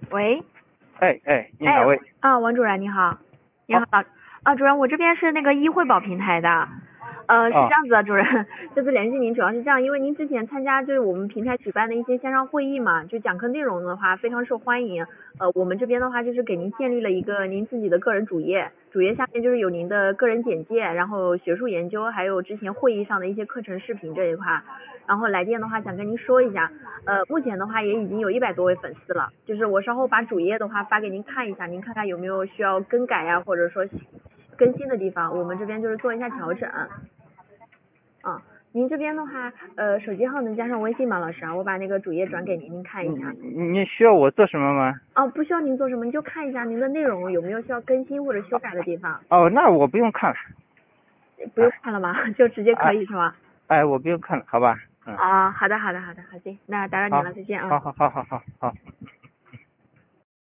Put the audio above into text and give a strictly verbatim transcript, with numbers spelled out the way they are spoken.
喂， 哎哎，你哎哪位？ 啊，王主任你好，你好，啊，主任，我这边是那个医惠保平台的，呃，是哦这样子的，主任，这次联系您主要是这样，因为您之前参加就是我们平台举办的一些线上会议嘛，就讲课内容的话非常受欢迎，呃，我们这边的话就是给您建立了一个您自己的个人主页，主页下面就是有您的个人简介，然后学术研究，还有之前会议上的一些课程视频这一块。然后来电的话想跟您说一下，呃，目前的话也已经有一百多位粉丝了，就是我稍后把主页的话发给您看一下，您看看有没有需要更改呀、或者说更新的地方，我们这边就是做一下调整。啊，您这边的话，呃，手机号能加上微信吗，老师啊？我把那个主页转给您，您看一下。 你你需要我做什么吗？ 哦，不需要您做什么，您就看一下您的内容有没有需要更新或者修改的地方。 哦，那我不用看了。 不用看了吗？就直接可以是吗？ 哎，我不用看了，好吧？嗯。 啊，好的好的好的，好行，那打扰您好， 了，再见啊。 好好好好好好。